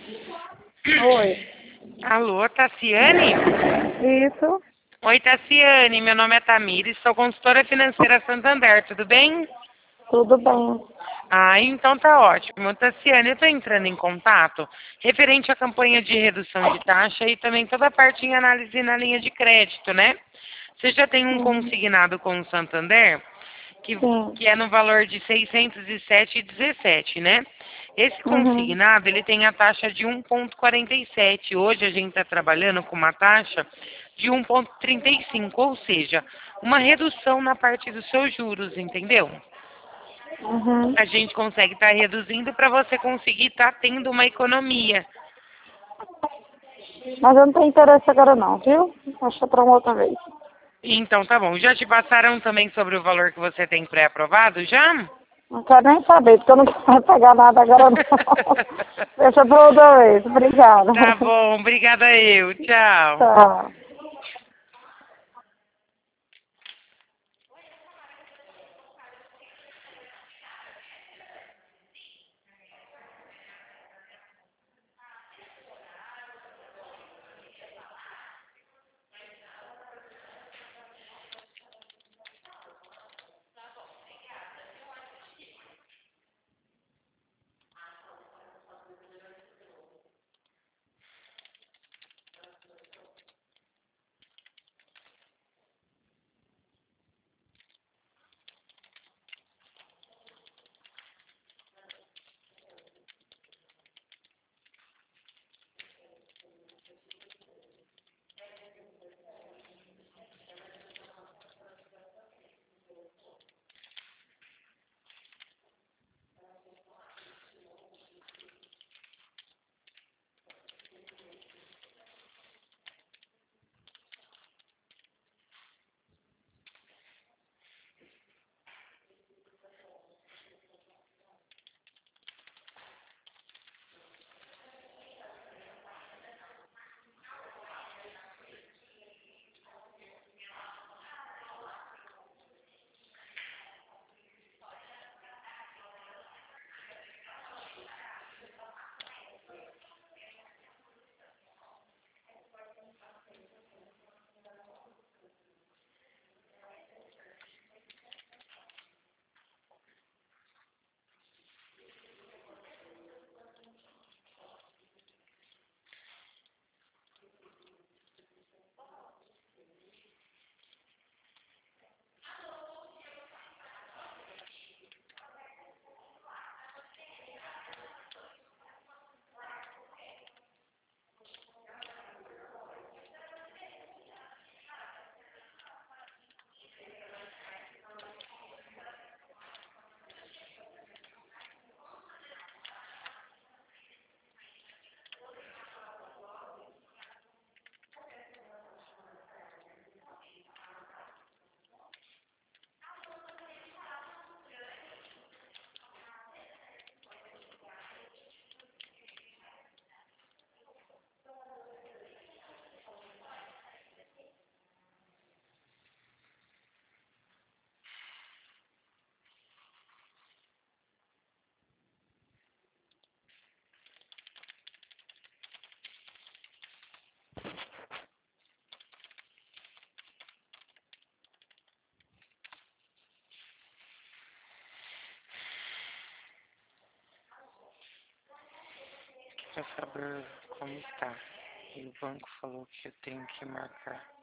Oi. Alô, Tassiane? Isso. Oi, Tassiane, meu nome é Tamires, sou consultora financeira Santander, tudo bem? Tudo bem. Ah, então tá ótimo. Tassiane, eu estou entrando em contato referente à campanha de redução de taxa e também toda a parte em análise na linha de crédito, né? Você já tem um Uhum. consignado com o Santander que, Sim. que é no valor de 607,17, né? Esse Uhum. consignado, ele tem a taxa de 1,47. Hoje a gente está trabalhando com uma taxa de 1,35, ou seja, uma redução na parte dos seus juros, entendeu? Uhum. A gente consegue estar reduzindo para você conseguir estar tendo uma economia. Mas eu não tenho interesse agora não, viu? Deixa pra uma outra vez. Então tá bom. Já te passaram também sobre o valor que você tem pré-aprovado já? Não quero nem saber, porque eu não quero pegar nada agora não. Deixa pra outra vez. Obrigada. Tá bom, obrigada eu. Tchau. Tchau. Quer saber como está? E o banco falou que eu tenho que marcar.